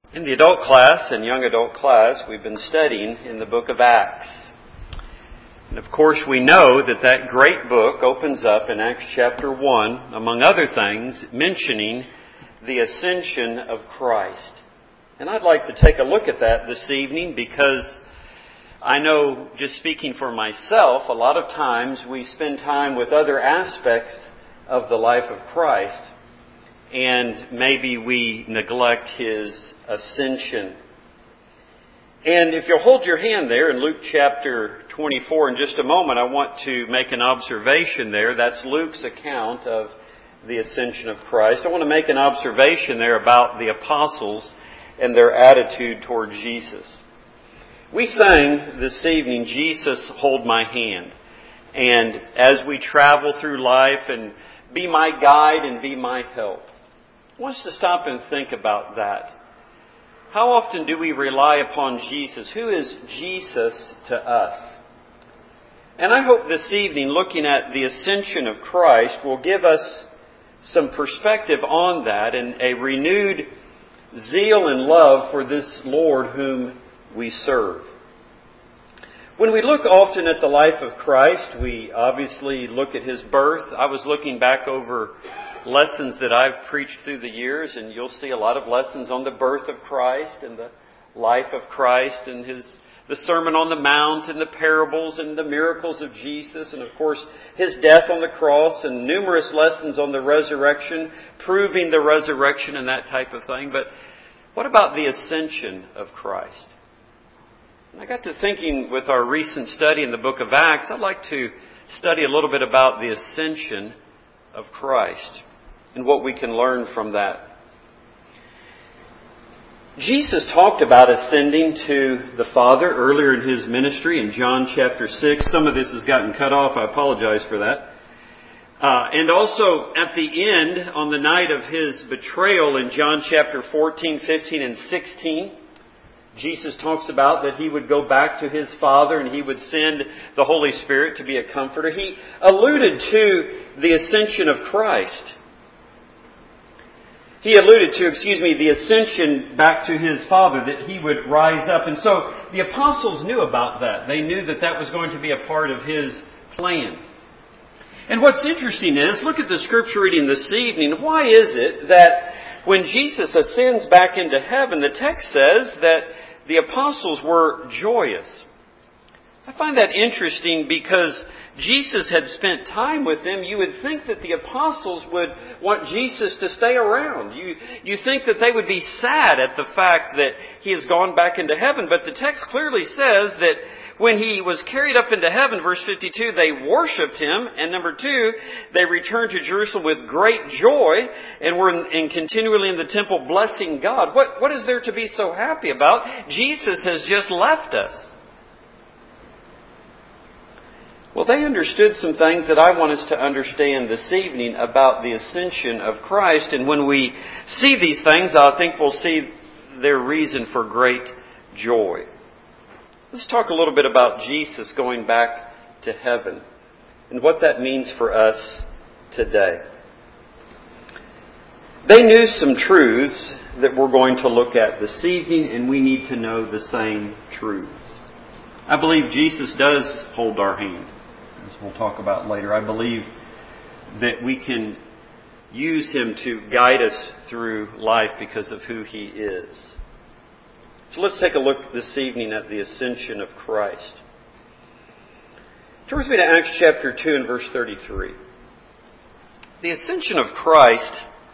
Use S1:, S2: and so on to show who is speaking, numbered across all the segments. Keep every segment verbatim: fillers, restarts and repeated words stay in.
S1: In the adult class and young adult class, we've been studying in the book of Acts. And of course, we know that that great book opens up in Acts chapter one, among other things, mentioning the ascension of Christ. And I'd like to take a look at that this evening because I know, just speaking for myself, a lot of times we spend time with other aspects of the life of Christ, and maybe we neglect His ascension. And if you'll hold your hand there in Luke chapter twenty-four in just a moment, I want to make an observation there. That's Luke's account of the ascension of Christ. I want to make an observation there about the apostles and their attitude toward Jesus. We sang this evening, Jesus, Hold My Hand. And as we travel through life and be my guide and be my help, I want us to stop and think about that. How often do we rely upon Jesus? Who is Jesus to us? And I hope this evening, looking at the ascension of Christ, will give us some perspective on that and a renewed zeal and love for this Lord whom we serve. When we look often at the life of Christ, we obviously look at His birth. I was looking back over lessons that I've preached through the years, and you'll see a lot of lessons on the birth of Christ and the life of Christ and His the Sermon on the Mount and the parables and the miracles of Jesus, and of course His death on the cross and numerous lessons on the resurrection, proving the resurrection and that type of thing. But what about the ascension of Christ? And I got to thinking with our recent study in the book of Acts, I'd like to study a little bit about the ascension of Christ and what we can learn from that. Jesus talked about ascending to the Father earlier in His ministry in John chapter six. Some of this has gotten cut off. I apologize for that. Uh, and also at the end, on the night of His betrayal in John chapter fourteen, fifteen, and sixteen, Jesus talks about that He would go back to His Father and He would send the Holy Spirit to be a comforter. He alluded to the ascension of Christ. He alluded to, excuse me, the ascension back to His Father, that He would rise up. And so the apostles knew about that. They knew that that was going to be a part of His plan. And what's interesting is, look at the scripture reading this evening. Why is it that when Jesus ascends back into heaven, the text says that the apostles were joyous? I find that interesting because Jesus had spent time with them. You would think that the apostles would want Jesus to stay around. You, you think that they would be sad at the fact that He has gone back into heaven. But the text clearly says that when He was carried up into heaven, verse fifty-two, they worshipped Him. And number two, they returned to Jerusalem with great joy and were in, and continually in the temple blessing God. What, what is there to be so happy about? Jesus has just left us. Well, they understood some things that I want us to understand this evening about the ascension of Christ. And when we see these things, I think we'll see their reason for great joy. Let's talk a little bit about Jesus going back to heaven and what that means for us today. They knew some truths that we're going to look at this evening, and we need to know the same truths. I believe Jesus does hold our hand, as we'll talk about later. I believe that we can use Him to guide us through life because of who He is. So let's take a look this evening at the ascension of Christ. Turn with me to Acts chapter two and verse thirty-three. The ascension of Christ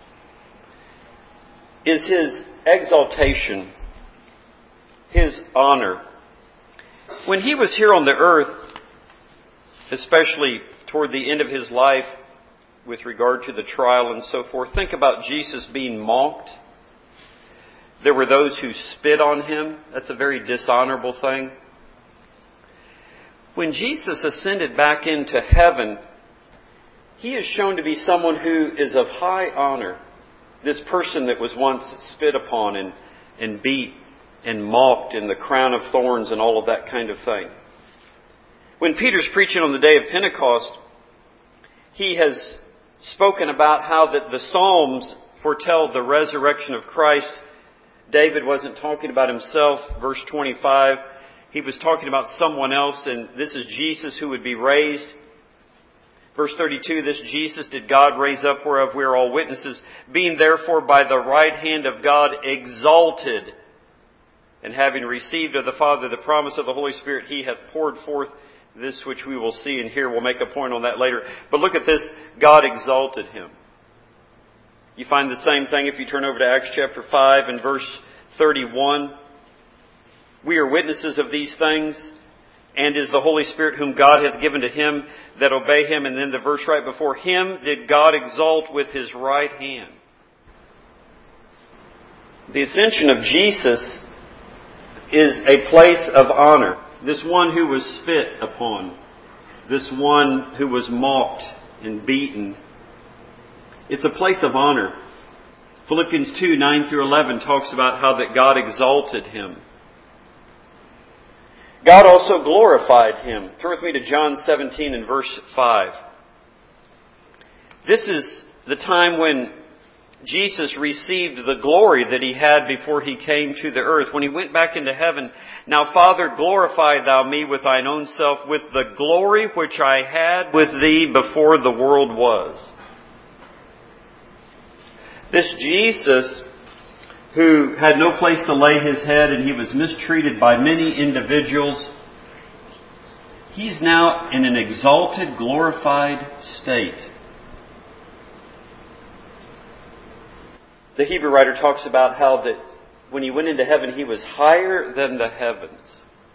S1: is His exaltation, His honor. When He was here on the earth, especially toward the end of His life with regard to the trial and so forth, think about Jesus being mocked. There were those who spit on Him. That's a very dishonorable thing. When Jesus ascended back into heaven, He is shown to be someone who is of high honor. This person that was once spit upon and, and beat and mocked and the crown of thorns and all of that kind of thing. When Peter's preaching on the day of Pentecost, he has spoken about how that the Psalms foretell the resurrection of Christ David wasn't talking about himself. Verse twenty-five, he was talking about someone else, and this is Jesus who would be raised. Verse thirty-two, this Jesus did God raise up, whereof we are all witnesses, being therefore by the right hand of God exalted, and having received of the Father the promise of the Holy Spirit, He hath poured forth this which we will see and hear. We'll make a point on that later. But look at this, God exalted Him. You find the same thing if you turn over to Acts chapter five and verse thirty-one. We are witnesses of these things, and is the Holy Spirit whom God hath given to him that obey Him. And then the verse right before, Him did God exalt with His right hand. The ascension of Jesus is a place of honor. This one who was spit upon, this one who was mocked and beaten, it's a place of honor. Philippians two, nine through eleven talks about how that God exalted Him. God also glorified Him. Turn with me to John seventeen and verse five. This is the time when Jesus received the glory that He had before He came to the earth. When He went back into heaven, now Father, glorify Thou me with Thine own self, with the glory which I had with Thee before the world was. This Jesus, who had no place to lay His head and He was mistreated by many individuals, He's now in an exalted, glorified state. The Hebrew writer talks about how that when He went into heaven, He was higher than the heavens.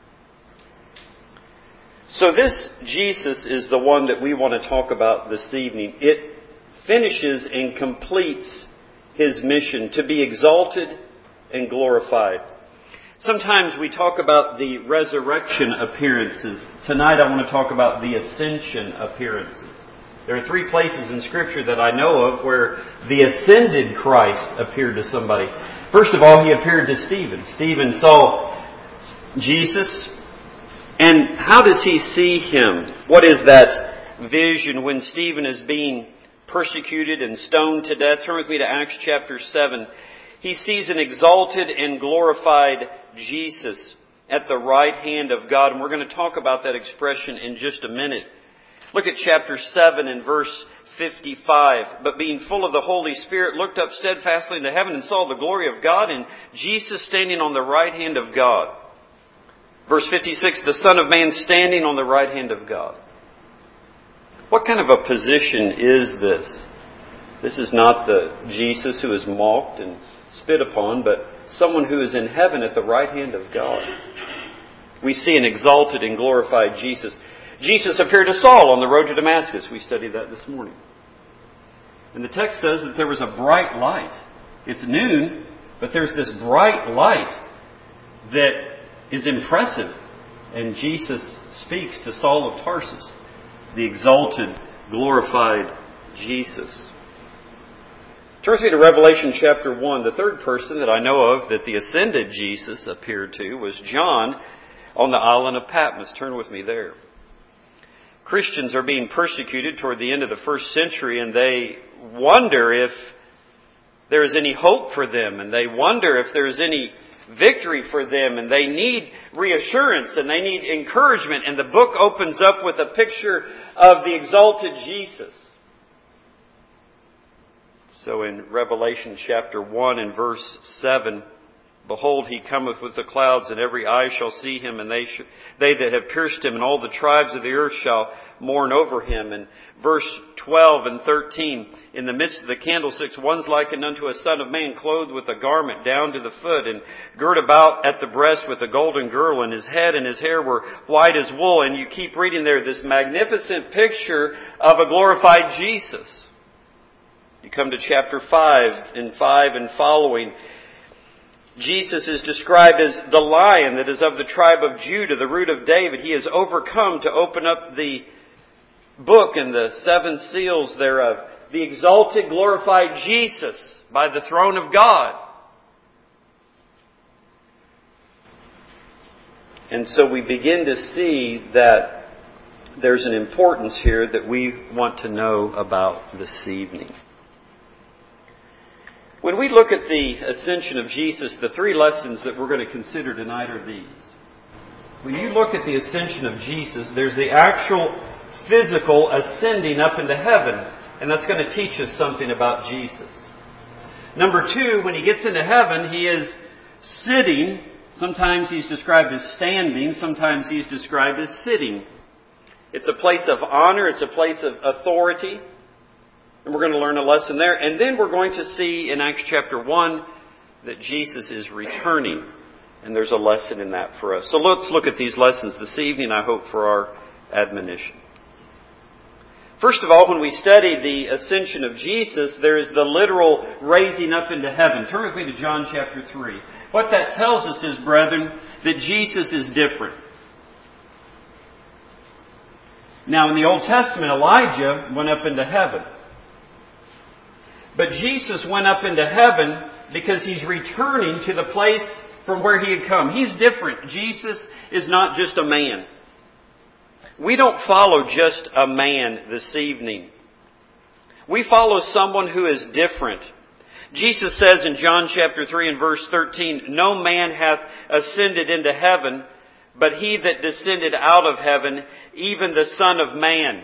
S1: So this Jesus is the one that we want to talk about this evening. It finishes and completes His mission to be exalted and glorified. Sometimes we talk about the resurrection appearances. Tonight I want to talk about the ascension appearances. There are three places in Scripture that I know of where the ascended Christ appeared to somebody. First of all, He appeared to Stephen. Stephen saw Jesus. And how does he see Him? What is that vision when Stephen is being persecuted and stoned to death? Turn with me to Acts chapter seven. He sees an exalted and glorified Jesus at the right hand of God. And we're going to talk about that expression in just a minute. Look at chapter seven and verse fifty-five. But being full of the Holy Spirit, looked up steadfastly into heaven and saw the glory of God and Jesus standing on the right hand of God. Verse fifty-six, the Son of Man standing on the right hand of God. What kind of a position is this? This is not the Jesus who is mocked and spit upon, but someone who is in heaven at the right hand of God. We see an exalted and glorified Jesus. Jesus appeared to Saul on the road to Damascus. We studied that this morning. And the text says that there was a bright light. It's noon, but there's this bright light that is impressive. And Jesus speaks to Saul of Tarsus, the exalted, glorified Jesus. Turn with me to Revelation chapter one. The third person that I know of that the ascended Jesus appeared to was John on the island of Patmos. Turn with me there. Christians are being persecuted toward the end of the first century, and they wonder if there is any hope for them, and they wonder if there is any victory for them, and they need reassurance, and they need encouragement. And the book opens up with a picture of the exalted Jesus. So in Revelation chapter one and verse seven, behold, He cometh with the clouds, and every eye shall see Him, and they sh- they that have pierced Him, and all the tribes of the earth shall mourn over Him. And verse twelve and thirteen, in the midst of the candlesticks, one's likened unto a son of man, clothed with a garment down to the foot, and girt about at the breast with a golden girdle, and his head and his hair were white as wool. And you keep reading there, this magnificent picture of a glorified Jesus. You come to chapter five and five and following. Jesus is described as the Lion that is of the tribe of Judah, the root of David. He has overcome to open up the book and the seven seals thereof. The exalted, glorified Jesus by the throne of God. And so we begin to see that there's an importance here that we want to know about this evening. When we look at the ascension of Jesus, the three lessons that we're going to consider tonight are these. When you look at the ascension of Jesus, there's the actual physical ascending up into heaven. And that's going to teach us something about Jesus. Number two, when He gets into heaven, He is sitting. Sometimes He's described as standing. Sometimes He's described as sitting. It's a place of honor. It's a place of authority. And we're going to learn a lesson there. And then we're going to see in Acts chapter one that Jesus is returning. And there's a lesson in that for us. So let's look at these lessons this evening, I hope, for our admonition. First of all, when we study the ascension of Jesus, there is the literal raising up into heaven. Turn with me to John chapter three. What that tells us is, brethren, that Jesus is different. Now, in the Old Testament, Elijah went up into heaven. But Jesus went up into heaven because He's returning to the place from where He had come. He's different. Jesus is not just a man. We don't follow just a man this evening. We follow someone who is different. Jesus says in John chapter three and verse thirteen, "No man hath ascended into heaven, but He that descended out of heaven, even the Son of Man."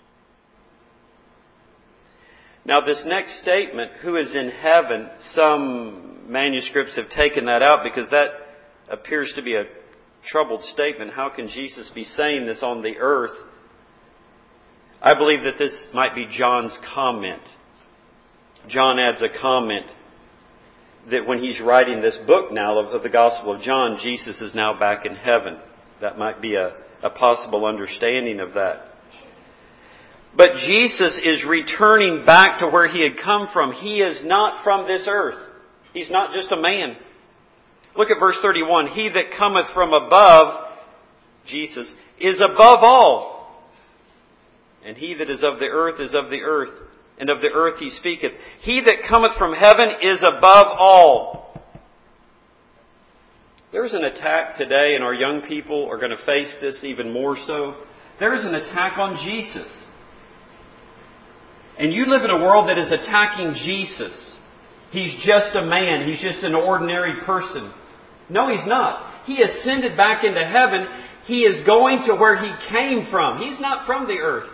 S1: Now this next statement, "who is in heaven," some manuscripts have taken that out because that appears to be a troubled statement. How can Jesus be saying this on the earth? I believe that this might be John's comment. John adds a comment that when he's writing this book now of, of the Gospel of John, Jesus is now back in heaven. That might be a, a possible understanding of that. But Jesus is returning back to where He had come from. He is not from this earth. He's not just a man. Look at verse thirty-one. "He that cometh from above," Jesus, "is above all. And he that is of the earth is of the earth. And of the earth He speaketh. He that cometh from heaven is above all." There's an attack today, and our young people are going to face this even more so. There is an attack on Jesus. And you live in a world that is attacking Jesus. He's just a man. He's just an ordinary person. No, He's not. He ascended back into heaven. He is going to where He came from. He's not from the earth.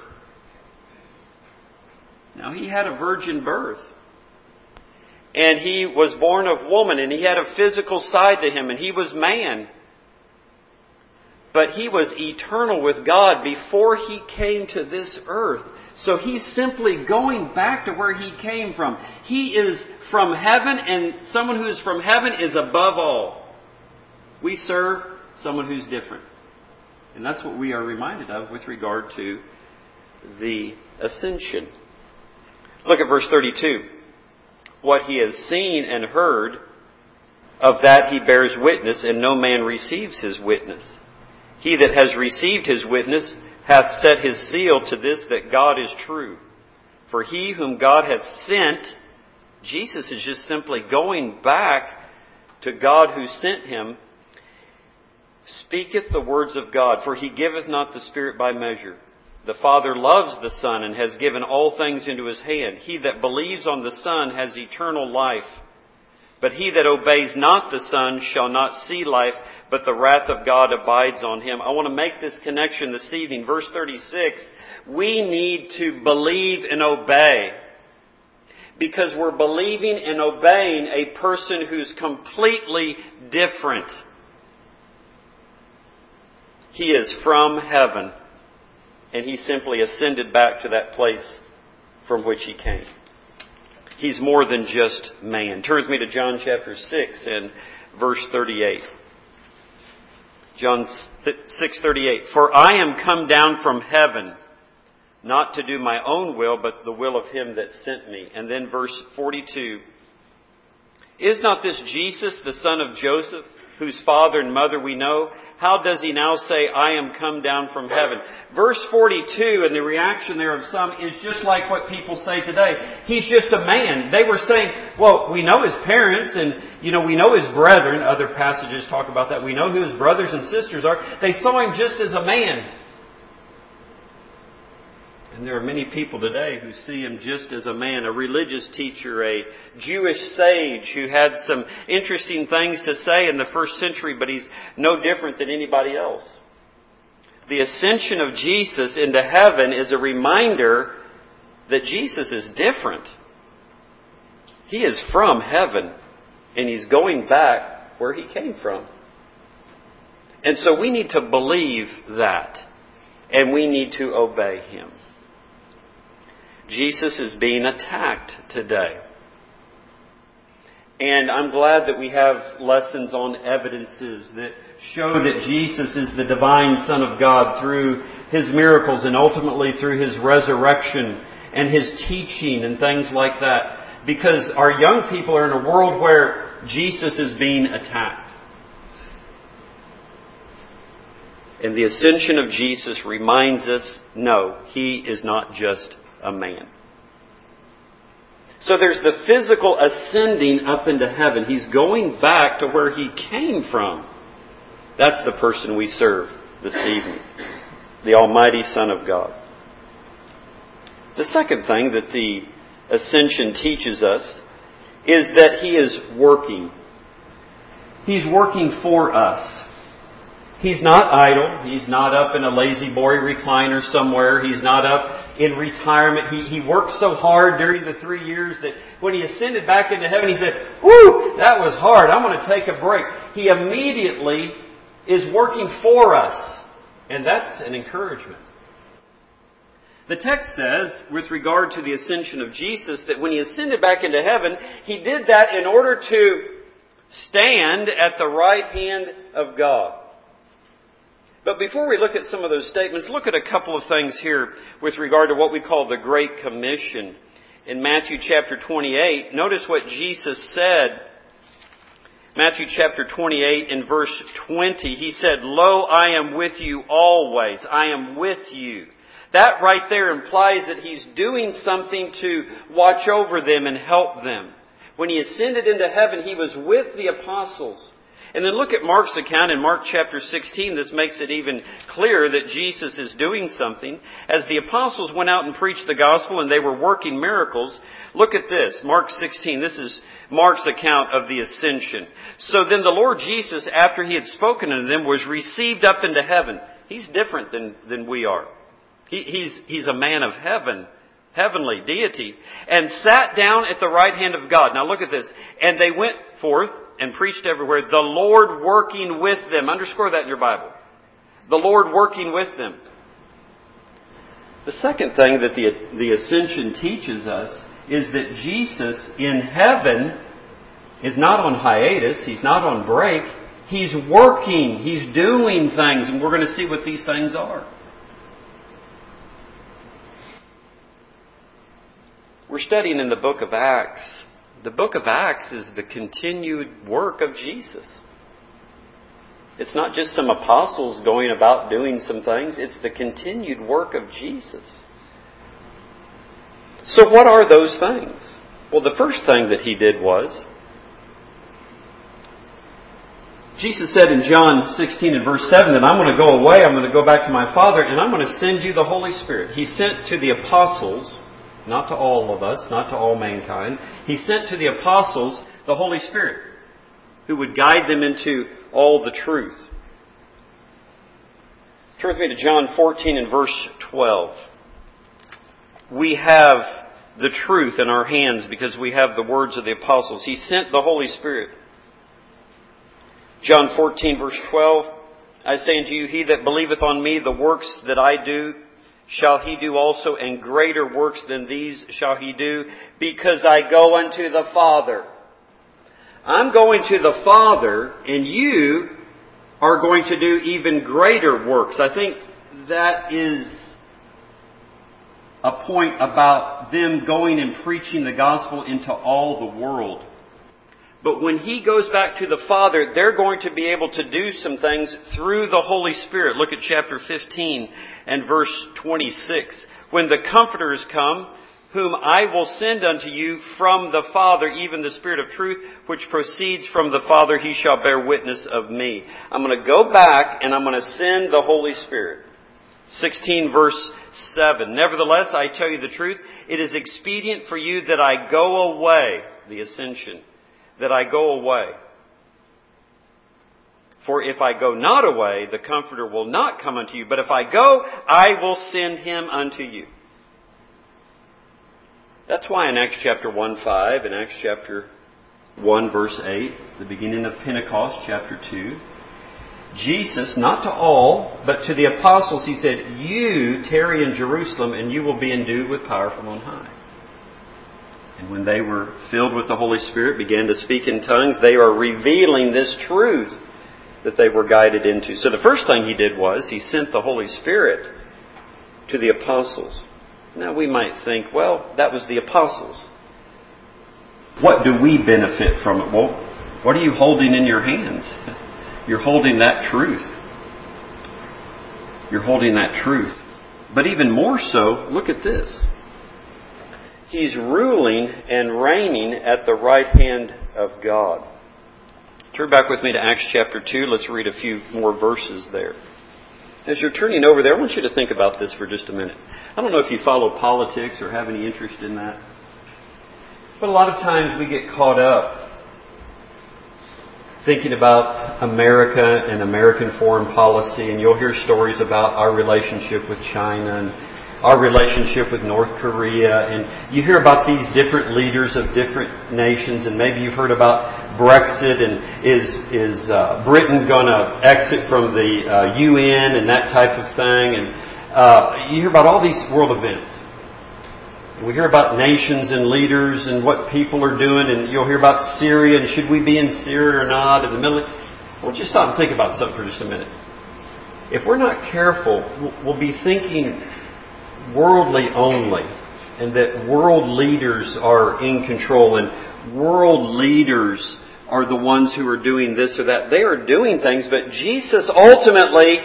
S1: Now, He had a virgin birth. And He was born of woman. And He had a physical side to Him. And He was man. But He was eternal with God before He came to this earth. So He's simply going back to where He came from. He is from heaven, and someone who is from heaven is above all. We serve someone who's different. And that's what we are reminded of with regard to the ascension. Look at verse thirty-two. "What He has seen and heard, of that He bears witness, and no man receives His witness. He that has received His witness hath set His seal to this, that God is true. For He whom God hath sent," Jesus is just simply going back to God who sent Him, "speaketh the words of God, for He giveth not the Spirit by measure. The Father loves the Son, and has given all things into His hand. He that believes on the Son has eternal life. But he that obeys not the Son shall not see life, but the wrath of God abides on him." I want to make this connection this evening. Verse thirty-six, we need to believe and obey. Because we're believing and obeying a person who's completely different. He is from heaven. And He simply ascended back to that place from which He came. He's more than just man. Turn with me to John chapter six and verse thirty-eight. John six thirty-eight. "For I am come down from heaven, not to do my own will, but the will of Him that sent me." And then verse forty-two. "Is not this Jesus, the son of Joseph, whose father and mother we know? How does He now say, I am come down from heaven?" Verse forty-two, and the reaction there of some is just like what people say today. He's just a man. They were saying, well, we know His parents and, you know, we know His brethren. Other passages talk about that. We know who His brothers and sisters are. They saw Him just as a man. And there are many people today who see him just as a man, a religious teacher, a Jewish sage who had some interesting things to say in the first century, but he's no different than anybody else. The ascension of Jesus into heaven is a reminder that Jesus is different. He is from heaven, and He's going back where He came from. And so we need to believe that, and we need to obey Him. Jesus is being attacked today. And I'm glad that we have lessons on evidences that show that Jesus is the divine Son of God through His miracles and ultimately through His resurrection and His teaching and things like that. Because our young people are in a world where Jesus is being attacked. And the ascension of Jesus reminds us, no, He is not just a man. So there's the physical ascending up into heaven. He's going back to where He came from. That's the person we serve this evening. The Almighty Son of God. The second thing that the ascension teaches us is that He is working. He's working for us. He's not idle. He's not up in a lazy boy recliner somewhere. He's not up in retirement. He, he worked so hard during the three years that when He ascended back into heaven, He said, "Whew, that was hard. I'm going to take a break." He immediately is working for us. And that's an encouragement. The text says, with regard to the ascension of Jesus, that when He ascended back into heaven, He did that in order to stand at the right hand of God. But before we look at some of those statements, look at a couple of things here with regard to what we call the Great Commission. In Matthew chapter twenty-eight, notice what Jesus said. Matthew chapter twenty-eight in verse twenty, He said, "Lo, I am with you always. I am with you." That right there implies that He's doing something to watch over them and help them. When He ascended into heaven, He was with the apostles. And then look at Mark's account in Mark chapter sixteen. This makes it even clearer that Jesus is doing something. As the apostles went out and preached the gospel and they were working miracles, look at this, Mark sixteen. This is Mark's account of the ascension. "So then the Lord Jesus, after He had spoken unto them, was received up into heaven." He's different than, than we are. He, he's, he's a man of heaven, heavenly deity, "and sat down at the right hand of God." Now look at this. "And they went forth and preached everywhere, the Lord working with them." Underscore that in your Bible. The Lord working with them. The second thing that the, the ascension teaches us is that Jesus in heaven is not on hiatus. He's not on break. He's working. He's doing things. And we're going to see what these things are. We're studying in the book of Acts. The book of Acts is the continued work of Jesus. It's not just some apostles going about doing some things. It's the continued work of Jesus. So what are those things? Well, the first thing that He did was, Jesus said in John sixteen and verse seven that I'm going to go away, I'm going to go back to my Father, and I'm going to send you the Holy Spirit. He sent to the apostles, not to all of us, not to all mankind. He sent to the apostles the Holy Spirit, who would guide them into all the truth. Turn with me to John fourteen and verse twelve. We have the truth in our hands because we have the words of the apostles. He sent the Holy Spirit. John fourteen verse twelve. "I say unto you, he that believeth on me, the works that I do, shall he do also, and greater works than these shall he do, because I go unto the Father." I'm going to the Father, and you are going to do even greater works. I think that is a point about them going and preaching the gospel into all the world. But when He goes back to the Father, they're going to be able to do some things through the Holy Spirit. Look at chapter fifteen and verse twenty-six. "When the Comforters come, whom I will send unto you from the Father, even the Spirit of truth, which proceeds from the Father, He shall bear witness of me." I'm going to go back and I'm going to send the Holy Spirit. sixteen verse seven. Nevertheless, I tell you the truth, it is expedient for you that I go away, the ascension, that I go away. For if I go not away, the Comforter will not come unto you. But if I go, I will send him unto you. That's why in Acts chapter one five, in Acts chapter one verse eight, the beginning of Pentecost chapter two, Jesus, not to all, but to the apostles, he said, you tarry in Jerusalem and you will be endued with power from on high. And when they were filled with the Holy Spirit, began to speak in tongues, they are revealing this truth that they were guided into. So the first thing he did was he sent the Holy Spirit to the apostles. Now we might think, well, that was the apostles. What do we benefit from it? Well, what are you holding in your hands? You're holding that truth. You're holding that truth. But even more so, look at this. He's ruling and reigning at the right hand of God. Turn back with me to Acts chapter two. Let's read a few more verses there. As you're turning over there, I want you to think about this for just a minute. I don't know if you follow politics or have any interest in that. But a lot of times we get caught up thinking about America and American foreign policy, and you'll hear stories about our relationship with China and our relationship with North Korea, and you hear about these different leaders of different nations, and maybe you've heard about Brexit, and is is uh, Britain going to exit from the uh, U N and that type of thing, and uh, you hear about all these world events. We hear about nations and leaders and what people are doing, and you'll hear about Syria and should we be in Syria or not in the Middle East. Well, just stop and think about something for just a minute. If we're not careful, we'll be thinking worldly only, and that world leaders are in control, and world leaders are the ones who are doing this or that. They are doing things, but Jesus ultimately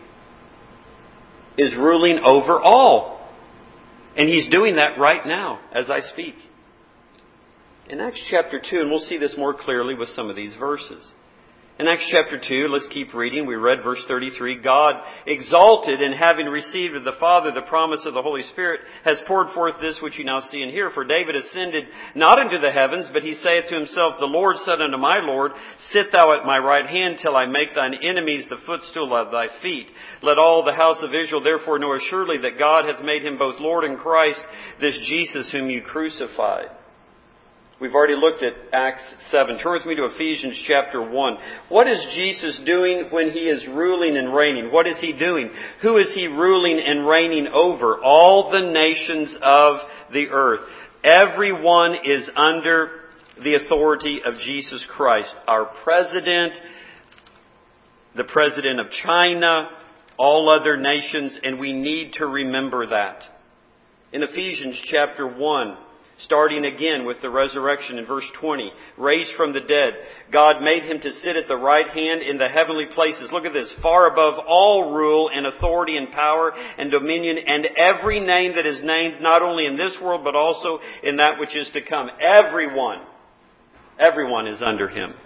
S1: is ruling over all. And He's doing that right now as I speak. In Acts chapter two, and we'll see this more clearly with some of these verses. In Acts chapter two, let's keep reading. We read verse thirty-three. God, exalted in having received of the Father the promise of the Holy Spirit, has poured forth this which you now see and hear. For David ascended not into the heavens, but he saith to himself, the Lord said unto my Lord, sit thou at my right hand till I make thine enemies the footstool of thy feet. Let all the house of Israel therefore know assuredly that God hath made him both Lord and Christ, this Jesus whom you crucified. We've already looked at Acts seven. Turn with me to Ephesians chapter one. What is Jesus doing when He is ruling and reigning? What is He doing? Who is He ruling and reigning over? All the nations of the earth. Everyone is under the authority of Jesus Christ. Our president, the president of China, all other nations, and we need to remember that. In Ephesians chapter one, starting again with the resurrection in verse twenty. Raised from the dead, God made Him to sit at the right hand in the heavenly places. Look at this. Far above all rule and authority and power and dominion and every name that is named, not only in this world but also in that which is to come. Everyone, everyone is under Him.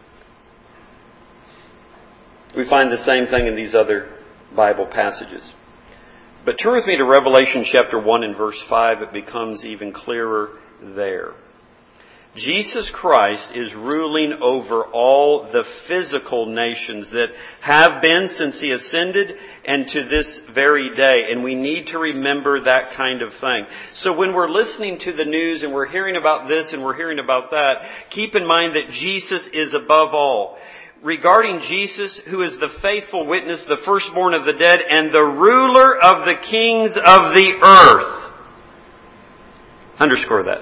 S1: We find the same thing in these other Bible passages. But turn with me to Revelation chapter one and verse five. It becomes even clearer there. Jesus Christ is ruling over all the physical nations that have been since He ascended and to this very day. And we need to remember that kind of thing. So when we're listening to the news and we're hearing about this and we're hearing about that, keep in mind that Jesus is above all. Regarding Jesus, who is the faithful witness, the firstborn of the dead, and the ruler of the kings of the earth. Underscore that.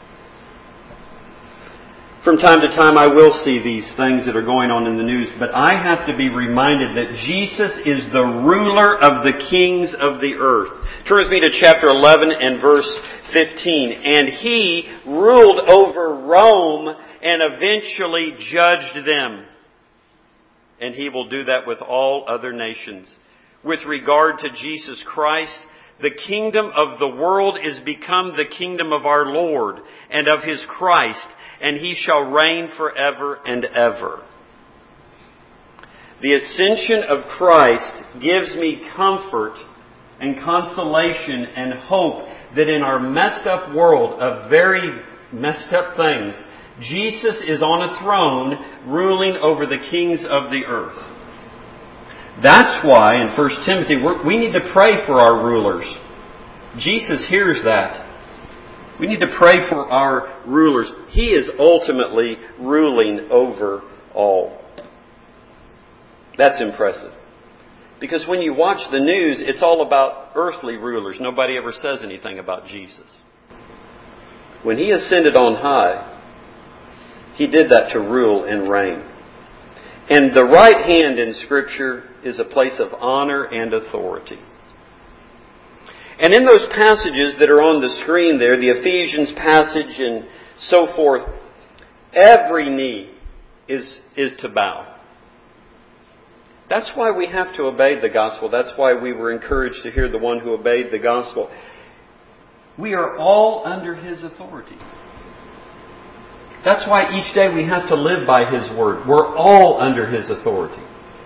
S1: From time to time I will see these things that are going on in the news, but I have to be reminded that Jesus is the ruler of the kings of the earth. Turn with me to chapter eleven and verse fifteen. And He ruled over Rome and eventually judged them. And He will do that with all other nations. With regard to Jesus Christ, the kingdom of the world is become the kingdom of our Lord and of His Christ, and He shall reign forever and ever. The ascension of Christ gives me comfort and consolation and hope that in our messed up world of very messed up things, Jesus is on a throne ruling over the kings of the earth. That's why in First Timothy we're, we need to pray for our rulers. Jesus hears that. We need to pray for our rulers. He is ultimately ruling over all. That's impressive. Because when you watch the news, it's all about earthly rulers. Nobody ever says anything about Jesus. When He ascended on high, He did that to rule and reign. And the right hand in Scripture is a place of honor and authority. And in those passages that are on the screen there, the Ephesians passage and so forth, every knee is, is to bow. That's why we have to obey the gospel. That's why we were encouraged to hear the one who obeyed the gospel. We are all under His authority. That's why each day we have to live by His word. We're all under His authority.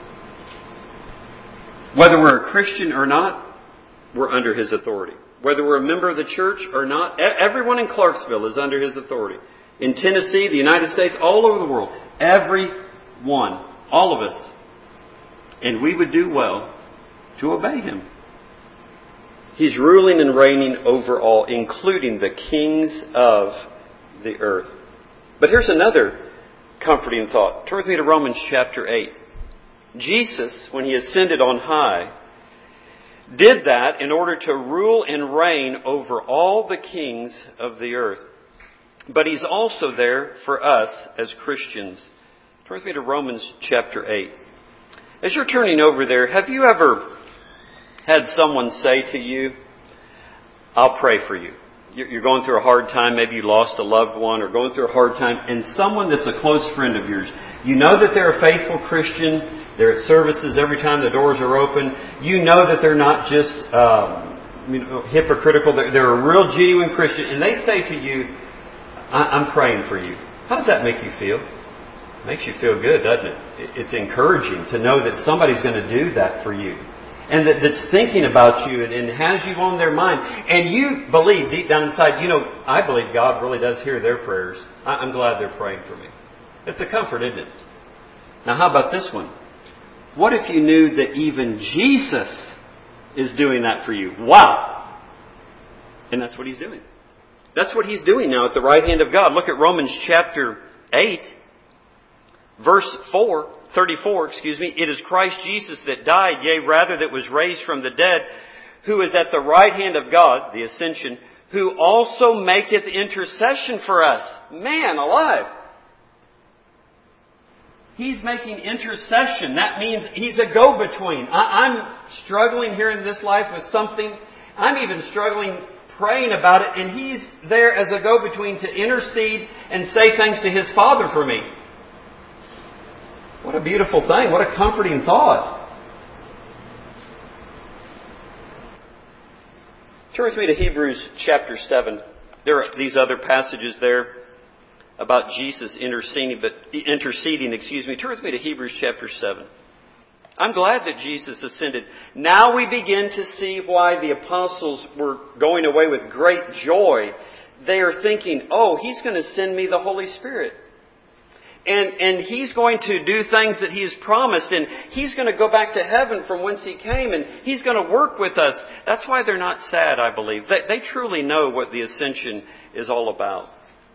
S1: Whether we're a Christian or not, we're under His authority. Whether we're a member of the church or not, everyone in Clarksville is under His authority. In Tennessee, the United States, all over the world, everyone, all of us. And we would do well to obey Him. He's ruling and reigning over all, including the kings of the earth. But here's another comforting thought. Turn with me to Romans chapter eight. Jesus, when He ascended on high, did that in order to rule and reign over all the kings of the earth. But He's also there for us as Christians. Turn with me to Romans chapter eight. As you're turning over there, have you ever had someone say to you, I'll pray for you? You're going through a hard time, maybe you lost a loved one or going through a hard time, and someone that's a close friend of yours, you know that they're a faithful Christian, they're at services every time the doors are open, you know that they're not just um, you know, hypocritical, they're, they're a real genuine Christian, and they say to you, I'm praying for you. How does that make you feel? It makes you feel good, doesn't it? It's encouraging to know that somebody's going to do that for you. And that, that's thinking about you and, and has you on their mind. And you believe deep down inside, you know, I believe God really does hear their prayers. I, I'm glad they're praying for me. It's a comfort, isn't it? Now, how about this one? What if you knew that even Jesus is doing that for you? Wow! And that's what He's doing. That's what He's doing now at the right hand of God. Look at Romans chapter eight, verse four. thirty-four, excuse me, it is Christ Jesus that died, yea, rather that was raised from the dead, who is at the right hand of God, the ascension, who also maketh intercession for us. Man alive! He's making intercession. That means He's a go-between. I, I'm struggling here in this life with something. I'm even struggling praying about it, and He's there as a go-between to intercede and say thanks to His Father for me. What a beautiful thing. What a comforting thought. Turn with me to Hebrews chapter seven. There are these other passages there about Jesus interceding, but interceding, excuse me. Turn with me to Hebrews chapter seven. I'm glad that Jesus ascended. Now we begin to see why the apostles were going away with great joy. They are thinking, oh, He's going to send me the Holy Spirit. And, and He's going to do things that He has promised. And He's going to go back to heaven from whence He came. And He's going to work with us. That's why they're not sad, I believe. They, they truly know what the ascension is all about.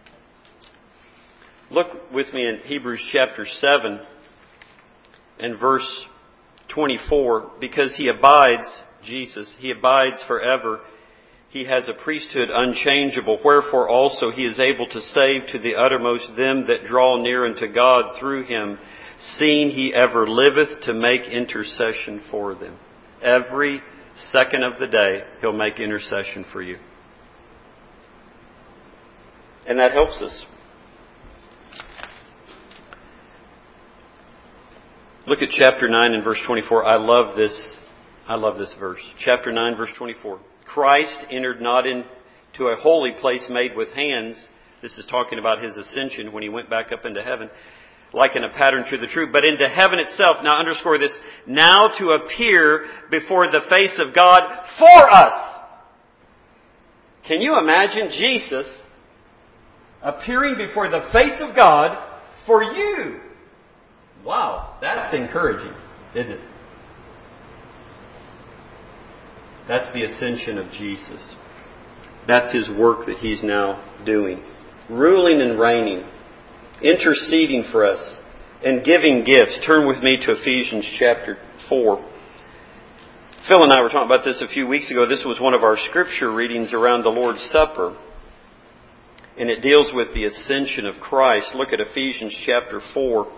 S1: Look with me in Hebrews chapter seven and verse twenty-four. Because He abides, Jesus, He abides forever. He has a priesthood unchangeable, wherefore also He is able to save to the uttermost them that draw near unto God through Him, seeing He ever liveth to make intercession for them. Every second of the day, He'll make intercession for you. And that helps us. Look at chapter nine and verse twenty-four. I love this. I love this verse. Chapter nine, verse twenty-four. Christ entered not into a holy place made with hands. This is talking about His ascension when He went back up into heaven. liken a pattern to the truth, but into heaven itself. Now underscore this. Now to appear before the face of God for us. Can you imagine Jesus appearing before the face of God for you? Wow, that's encouraging, isn't it? That's the ascension of Jesus. That's His work that He's now doing. Ruling and reigning. Interceding for us. And giving gifts. Turn with me to Ephesians chapter four. Phil and I were talking about this a few weeks ago. This was one of our scripture readings around the Lord's Supper. And it deals with the ascension of Christ. Look at Ephesians chapter four.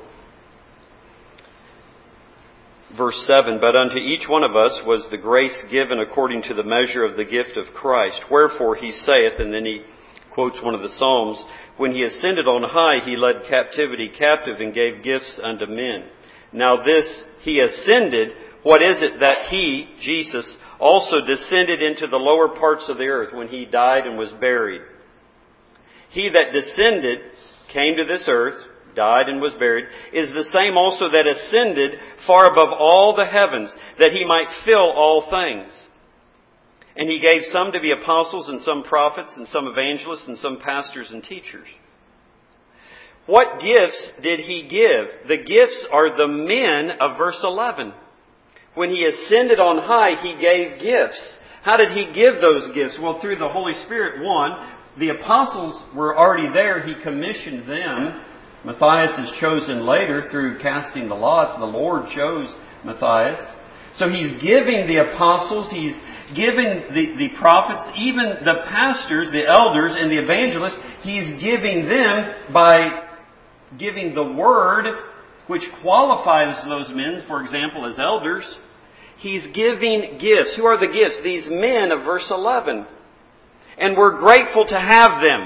S1: Verse seven, but unto each one of us was the grace given according to the measure of the gift of Christ. Wherefore he saith, and then he quotes one of the Psalms, when He ascended on high, He led captivity captive and gave gifts unto men. Now this He ascended, what is it that He, Jesus, also descended into the lower parts of the earth when He died and was buried? He that descended, came to this earth, died and was buried, is the same also that ascended far above all the heavens, that He might fill all things. And He gave some to be apostles, and some prophets, and some evangelists, and some pastors and teachers. What gifts did He give? The gifts are the men of verse eleven. When He ascended on high, He gave gifts. How did He give those gifts? Well, through the Holy Spirit, one. The apostles were already there. He commissioned them. Matthias is chosen later through casting the lots. The Lord chose Matthias. So He's giving the apostles, He's giving the, the prophets, even the pastors, the elders, and the evangelists, He's giving them by giving the Word, which qualifies those men, for example, as elders. He's giving gifts. Who are the gifts? These men of verse eleven. And we're grateful to have them.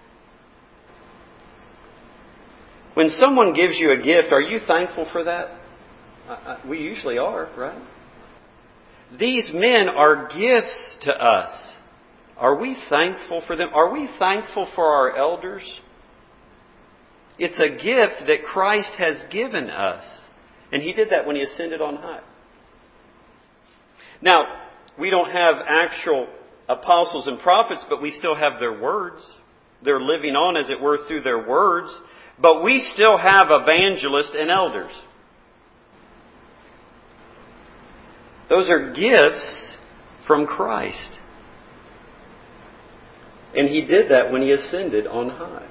S1: When someone gives you a gift, are you thankful for that? Uh, we usually are, right? These men are gifts to us. Are we thankful for them? Are we thankful for our elders? It's a gift that Christ has given us. And He did that when He ascended on high. Now, we don't have actual apostles and prophets, but we still have their words. They're living on, as it were, through their words. But we still have evangelists and elders. Those are gifts from Christ. And He did that when He ascended on high.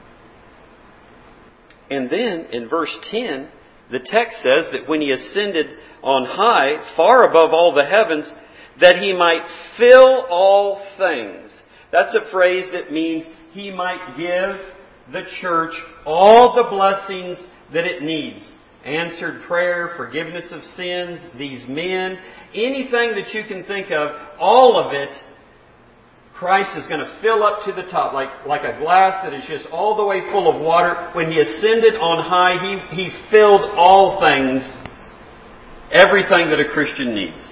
S1: And then in verse ten, the text says that when He ascended on high, far above all the heavens, that He might fill all things. That's a phrase that means He might give the church all the blessings that it needs. Answered prayer, forgiveness of sins, these men, anything that you can think of, all of it, Christ is going to fill up to the top, like, like a glass that is just all the way full of water. When He ascended on high, He, he filled all things, everything that a Christian needs.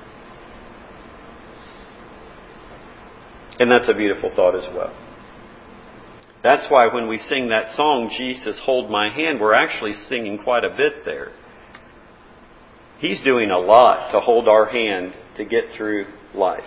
S1: And that's a beautiful thought as well. That's why when we sing that song, Jesus, Hold My Hand, we're actually singing quite a bit there. He's doing a lot to hold our hand to get through life.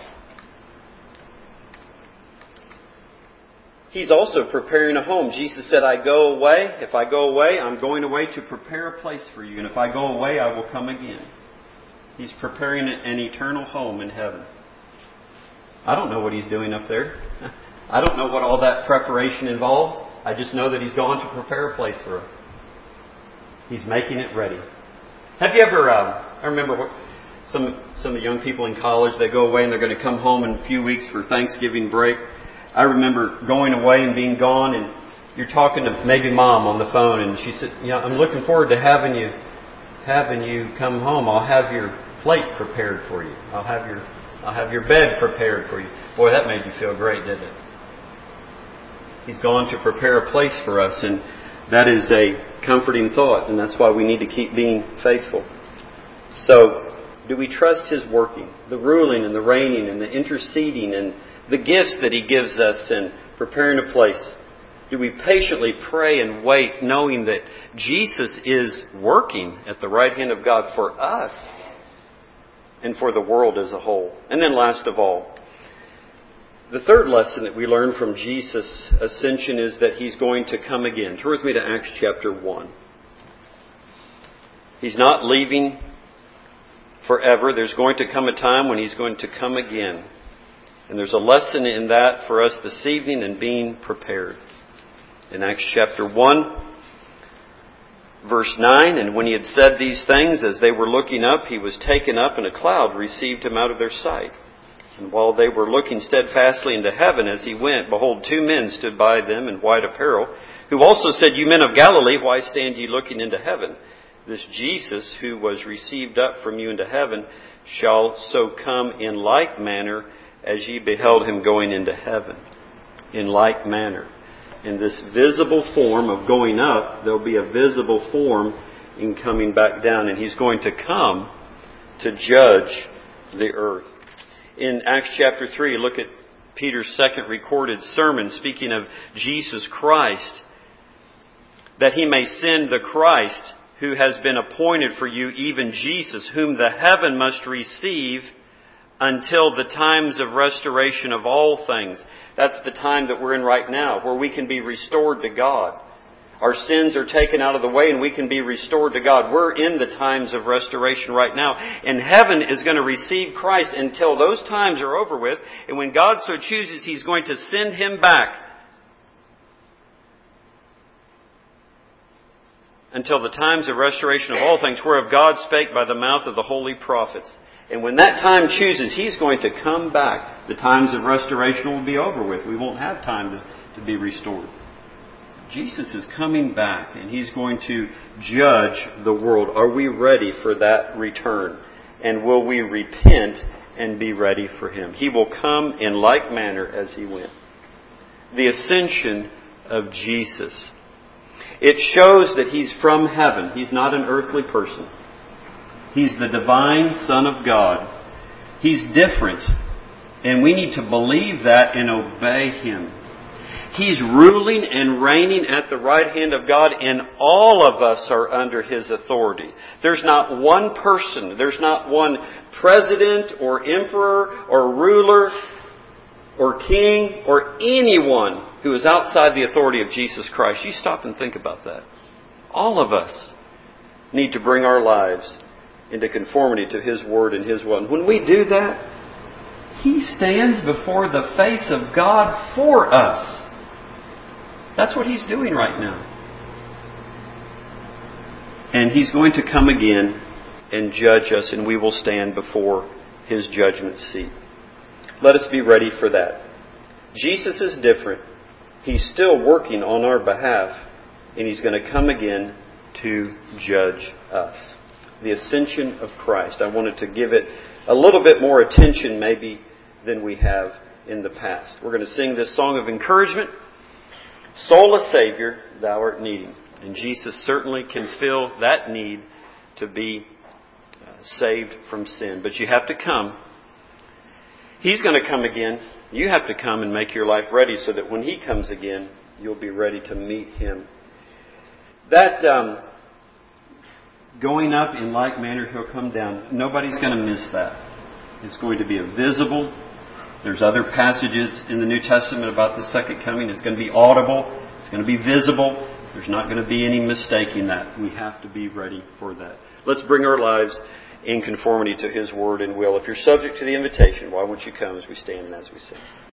S1: He's also preparing a home. Jesus said, I go away. If I go away, I'm going away to prepare a place for you. And if I go away, I will come again. He's preparing an eternal home in heaven. I don't know what He's doing up there. I don't know what all that preparation involves. I just know that He's gone to prepare a place for us. He's making it ready. Have you ever, uh, I remember what, some some of the young people in college, they go away and they're going to come home in a few weeks for Thanksgiving break. I remember going away and being gone, and you're talking to maybe Mom on the phone, and she said, "Yeah, I'm looking forward to having you having you come home. I'll have your plate prepared for you. I'll have your I'll have your bed prepared for you." Boy, that made you feel great, didn't it? He's gone to prepare a place for us, and that is a comforting thought, and that's why we need to keep being faithful. So, do we trust His working, the ruling and the reigning and the interceding and the gifts that He gives us and preparing a place? Do we patiently pray and wait, knowing that Jesus is working at the right hand of God for us and for the world as a whole? And then last of all, the third lesson that we learn from Jesus' ascension is that He's going to come again. Turn with me to Acts chapter one. He's not leaving forever. There's going to come a time when He's going to come again. And there's a lesson in that for us this evening in being prepared. In Acts chapter one, verse nine, and when He had said these things, as they were looking up, He was taken up, and a cloud received Him out of their sight. And while they were looking steadfastly into heaven as He went, behold, two men stood by them in white apparel, who also said, You men of Galilee, why stand ye looking into heaven? This Jesus, who was received up from you into heaven, shall so come in like manner as ye beheld Him going into heaven. In like manner. In this visible form of going up, there'll be a visible form in coming back down. And He's going to come to judge the earth. In Acts chapter three, look at Peter's second recorded sermon speaking of Jesus Christ. That He may send the Christ who has been appointed for you, even Jesus, whom the heaven must receive until the times of restoration of all things. That's the time that we're in right now, where we can be restored to God. Our sins are taken out of the way and we can be restored to God. We're in the times of restoration right now. And heaven is going to receive Christ until those times are over with. And when God so chooses, He's going to send Him back until the times of restoration of all things, whereof God spake by the mouth of the holy prophets. And when that time chooses, He's going to come back. The times of restoration will be over with. We won't have time to, to be restored. Jesus is coming back, and He's going to judge the world. Are we ready for that return? And will we repent and be ready for Him? He will come in like manner as He went. The ascension of Jesus. It shows that He's from heaven. He's not an earthly person. He's the divine Son of God. He's different. And we need to believe that and obey Him. He's ruling and reigning at the right hand of God, and all of us are under His authority. There's not one person, there's not one president or emperor or ruler or king or anyone who is outside the authority of Jesus Christ. You stop and think about that. All of us need to bring our lives into conformity to His Word and His will. And when we do that, He stands before the face of God for us. That's what He's doing right now. And He's going to come again and judge us, and we will stand before His judgment seat. Let us be ready for that. Jesus is different. He's still working on our behalf, and He's going to come again to judge us. The ascension of Christ. I wanted to give it a little bit more attention maybe than we have in the past. We're going to sing this song of encouragement. Soul a Savior, thou art needing. And Jesus certainly can fill that need to be saved from sin. But you have to come. He's going to come again. You have to come and make your life ready so that when He comes again, you'll be ready to meet Him. That um, going up in like manner He'll come down. Nobody's going to miss that. It's going to be a visible. There's other passages in the New Testament about the second coming. It's going to be audible. It's going to be visible. There's not going to be any mistaking that. We have to be ready for that. Let's bring our lives in conformity to His Word and will. If you're subject to the invitation, why won't you come as we stand and as we sing?